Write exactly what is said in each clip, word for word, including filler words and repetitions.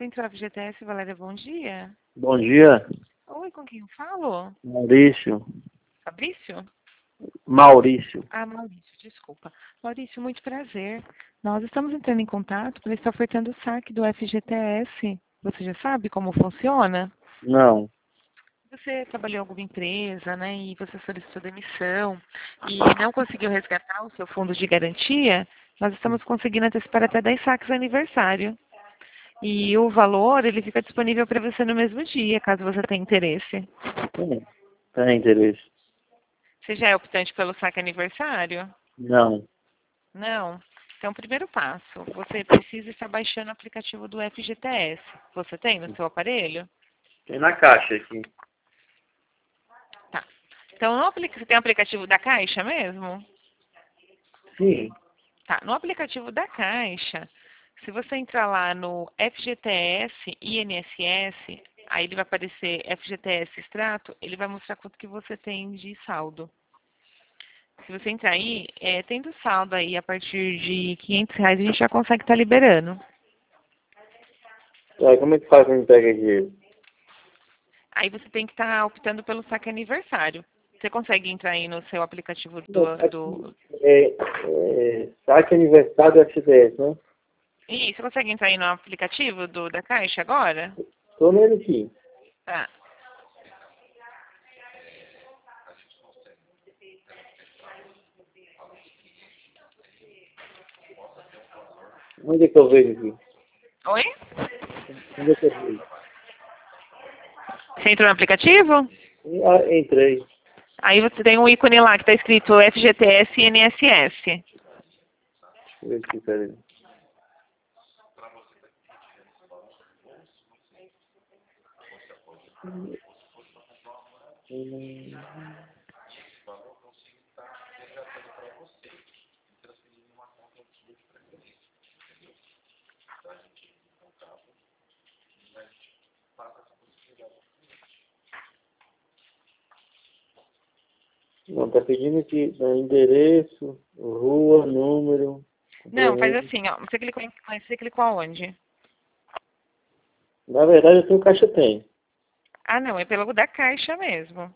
Central F G T S, Valéria, bom dia. Bom dia, Oi, com quem eu falo? Maurício. Fabrício? Maurício. Ah, Maurício, desculpa. Maurício, muito prazer. Nós estamos entrando em contato para estar ofertando o saque do F G T S. Você já sabe como funciona? Não. Você trabalhou em alguma empresa, né, e você solicitou demissão e não conseguiu resgatar o seu fundo de garantia, nós estamos conseguindo antecipar até dez saques aniversário. E o valor, ele fica disponível para você no mesmo dia, caso você tenha interesse. Hum, tem interesse? Você já é optante pelo saque aniversário? Não. Não? Então, primeiro passo, você precisa estar baixando o aplicativo do F G T S. Você tem no seu aparelho? Tem na caixa aqui. Tá. Então, no aplica... você tem o aplicativo da Caixa mesmo? Sim. Tá. No aplicativo da Caixa, se você entrar lá no F G T S I N S S, aí ele vai aparecer F G T S Extrato, ele vai mostrar quanto que você tem de saldo. Se você entrar aí, é, tendo saldo aí a partir de quinhentos reais, a gente já consegue estar liberando. Aí, como é que faz quando pega dinheiro? Aí você tem que estar optando pelo saque aniversário. Você consegue entrar aí no seu aplicativo do... do... É, é, saque aniversário do F G T S, né? Ih, você consegue entrar aí no aplicativo do, da Caixa agora? Tô nele aqui. Tá. Onde é que eu vejo aqui? Oi? Onde é que eu vejo? Você entrou no aplicativo? Ah, entrei. Aí você tem um ícone lá que está escrito F G T S I N S S. Deixa eu ver aqui, peraí. Hum, Não, tá pedindo aqui né, endereço, rua, número, Não, faz complemento. assim, ó. Você clicou, em, você clicou aonde? Na verdade, eu tenho caixa tem. Ah, não, é pelo da Caixa mesmo.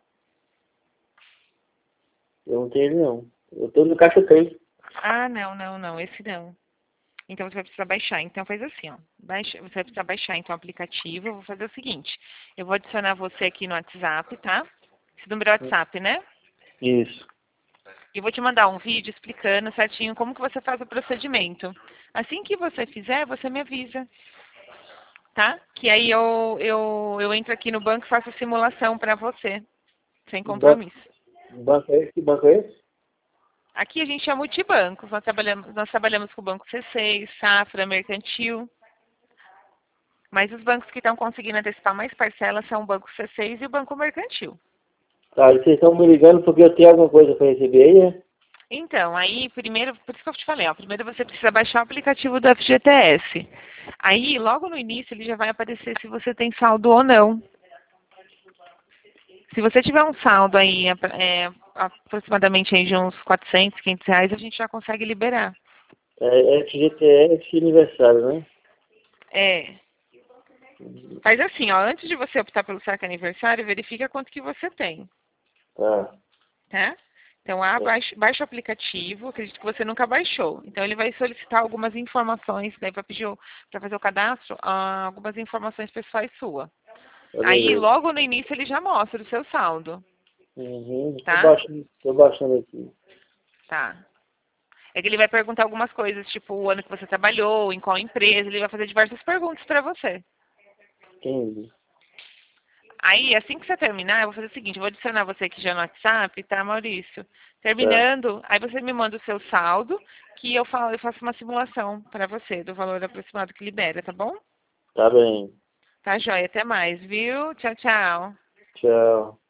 Eu não tenho ele, não. Eu tô no caixa tem. Ah, não, não, não, esse não. Então você vai precisar baixar. Então faz assim, ó. Baixa, você vai precisar baixar então o aplicativo. Eu vou fazer o seguinte. Eu vou adicionar você aqui no WhatsApp, tá? Esse número é WhatsApp, né? Isso. E vou te mandar um vídeo explicando certinho como que você faz o procedimento. Assim que você fizer, você me avisa, tá? Que aí eu, eu, eu entro aqui no banco e faço a simulação para você, sem Ba- compromisso. Banco é esse? Que banco é esse? Aqui a gente é multibanco. Nós trabalhamos, nós trabalhamos com o Banco C seis, Safra, Mercantil. Mas os bancos que estão conseguindo antecipar mais parcelas são o Banco C seis e o Banco Mercantil. Tá, e vocês estão me ligando porque eu tenho alguma coisa para receber aí, é? Então, aí, primeiro, por isso que eu te falei, ó, primeiro você precisa baixar o aplicativo do F G T S. Aí, logo no início, ele já vai aparecer se você tem saldo ou não. Se você tiver um saldo aí, é, aproximadamente aí de uns quatrocentos, quinhentos reais, a gente já consegue liberar. É F G T S aniversário, né? É. Faz assim, ó, antes de você optar pelo saque aniversário, verifica quanto que você tem, Tá. tá? Então, ah, baixa, baixa o aplicativo, acredito que você nunca baixou. Então, ele vai solicitar algumas informações, daí para pedir para fazer o cadastro, ah, algumas informações pessoais suas. Aí, Beleza. logo no início, ele já mostra o seu saldo, Uhum. Tô tá? baixando, tô baixando aqui. Tá. É que ele vai perguntar algumas coisas, tipo o ano que você trabalhou, em qual empresa, ele vai fazer diversas perguntas para você. Entendi. Aí, assim que você terminar, eu vou fazer o seguinte, eu vou adicionar você aqui já no WhatsApp, tá, Maurício? Tá. Terminando, aí você me manda o seu saldo, que eu, falo, eu faço uma simulação para você do valor aproximado que libera, tá bom? Tá bem. Tá, joia. Até mais, viu? Tchau, tchau. Tchau.